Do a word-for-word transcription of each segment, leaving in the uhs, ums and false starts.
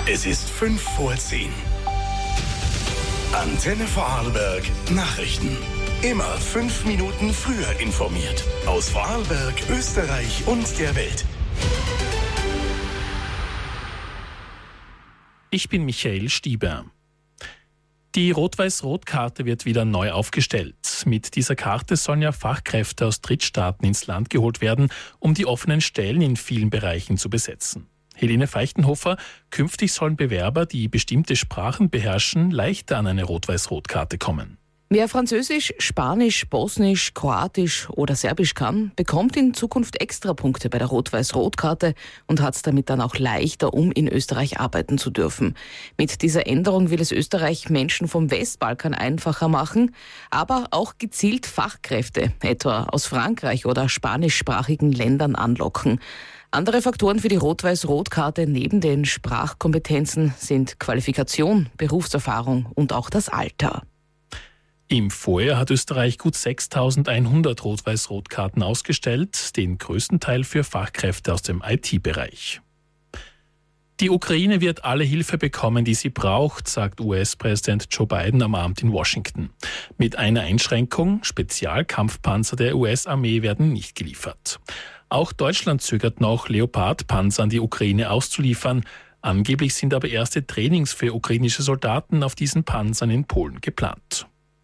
Es ist fünf vor zehn. Antenne Vorarlberg Nachrichten. Immer fünf Minuten früher informiert. Aus Vorarlberg, Österreich und der Welt. Ich bin Michael Stieber. Die Rot-Weiß-Rot-Karte wird wieder neu aufgestellt. Mit dieser Karte sollen ja Fachkräfte aus Drittstaaten ins Land geholt werden, um die offenen Stellen in vielen Bereichen zu besetzen. Helene Feichtenhofer, künftig sollen Bewerber, die bestimmte Sprachen beherrschen, leichter an eine Rot-Weiß-Rot-Karte kommen. Wer Französisch, Spanisch, Bosnisch, Kroatisch oder Serbisch kann, bekommt in Zukunft Extrapunkte bei der Rot-Weiß-Rot-Karte und hat es damit dann auch leichter, um in Österreich arbeiten zu dürfen. Mit dieser Änderung will es Österreich Menschen vom Westbalkan einfacher machen, aber auch gezielt Fachkräfte, etwa aus Frankreich oder spanischsprachigen Ländern, anlocken. Andere Faktoren für die Rot-Weiß-Rot-Karte neben den Sprachkompetenzen sind Qualifikation, Berufserfahrung und auch das Alter. Im Vorjahr hat Österreich gut sechstausendeinhundert Rot-Weiß-Rot-Karten ausgestellt, den größten Teil für Fachkräfte aus dem I T-Bereich. Die Ukraine wird alle Hilfe bekommen, die sie braucht, sagt U S-Präsident Joe Biden am Abend in Washington. Mit einer Einschränkung: Spezialkampfpanzer der U S-Armee werden nicht geliefert. Auch Deutschland zögert noch, Leopard-Panzer an die Ukraine auszuliefern. Angeblich sind aber erste Trainings für ukrainische Soldaten auf diesen Panzern in Polen geplant.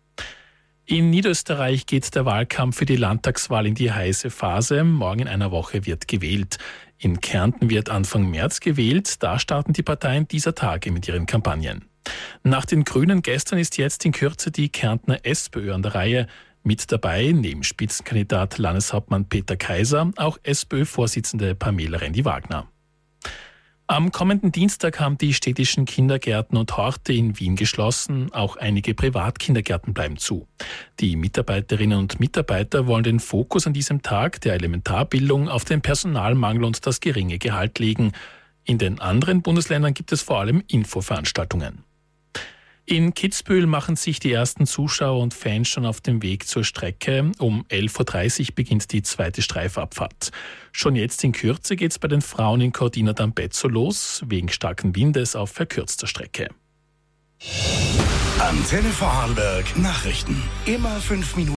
In Niederösterreich geht der Wahlkampf für die Landtagswahl in die heiße Phase. Morgen in einer Woche wird gewählt. In Kärnten wird Anfang März gewählt. Da starten die Parteien dieser Tage mit ihren Kampagnen. Nach den Grünen gestern ist jetzt in Kürze die Kärntner SPÖ an der Reihe. Mit dabei, neben Spitzenkandidat Landeshauptmann Peter Kaiser, auch SPÖ-Vorsitzende Pamela Rendi-Wagner. Am kommenden Dienstag haben die städtischen Kindergärten und Horte in Wien geschlossen. Auch einige Privatkindergärten bleiben zu. Die Mitarbeiterinnen und Mitarbeiter wollen den Fokus an diesem Tag der Elementarbildung auf den Personalmangel und das geringe Gehalt legen. In den anderen Bundesländern gibt es vor allem Infoveranstaltungen. In Kitzbühel machen sich die ersten Zuschauer und Fans schon auf den Weg zur Strecke. Um elf Uhr dreißig beginnt die zweite Streifabfahrt. Schon jetzt in Kürze geht es bei den Frauen in Cortina d'Ampezzo los, wegen starken Windes auf verkürzter Strecke. Antenne Vorarlberg Nachrichten. Immer fünf Minuten.